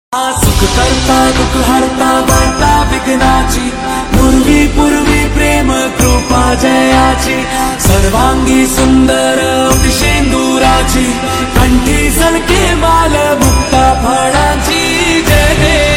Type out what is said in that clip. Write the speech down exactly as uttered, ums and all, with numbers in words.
सुख करता दुख हरता वार्ता विघ्नाची पूर्वी पूर्वी प्रेम कृपा जयाची सर्वांगी सुंदर शेंदुराची कंठी सलके माल मुक्ता फळाची जय देव।